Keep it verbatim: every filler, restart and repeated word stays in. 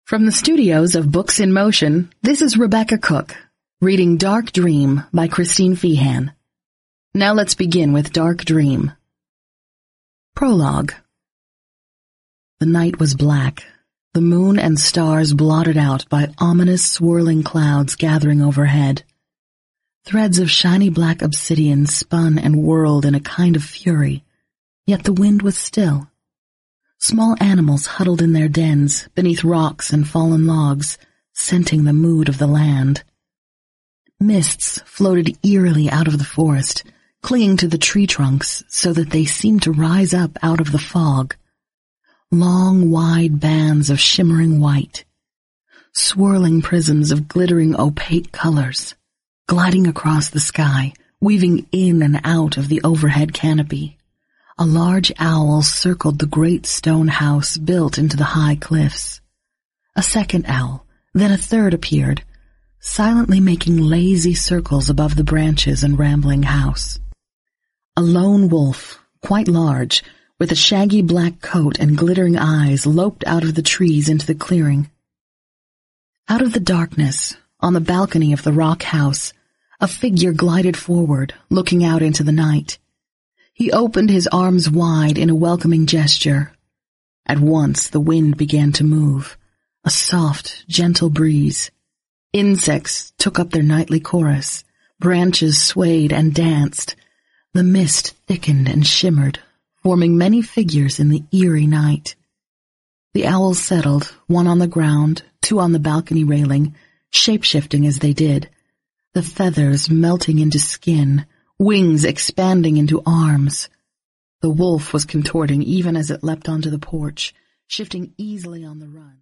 From the studios of Books in Motion, this is Rebecca Cook, reading Dark Dream by Christine Feehan. Now let's begin with Dark Dream. Prologue. The night was black, the moon and stars blotted out by ominous swirling clouds gathering overhead. Threads of shiny black obsidian spun and whirled in a kind of fury, yet the wind was still. Small animals huddled in their dens, beneath rocks and fallen logs, scenting the mood of the land. Mists floated eerily out of the forest, clinging to the tree trunks so that they seemed to rise up out of the fog. Long, wide bands of shimmering white, swirling prisms of glittering opaque colors, gliding across the sky, weaving in and out of the overhead canopy. A large owl circled the great stone house built into the high cliffs. A second owl, then a third appeared, silently making lazy circles above the branches and rambling house. A lone wolf, quite large, with a shaggy black coat and glittering eyes, loped out of the trees into the clearing. Out of the darkness, on the balcony of the rock house, a figure glided forward, looking out into the night. He opened his arms wide in a welcoming gesture. At once the wind began to move, a soft, gentle breeze. Insects took up their nightly chorus, branches swayed and danced. The mist thickened and shimmered, forming many figures in the eerie night. The owls settled, one on the ground, two on the balcony railing, shape-shifting as they did, the feathers melting into skin, wings expanding into arms. The wolf was contorting even as it leapt onto the porch, shifting easily on the run.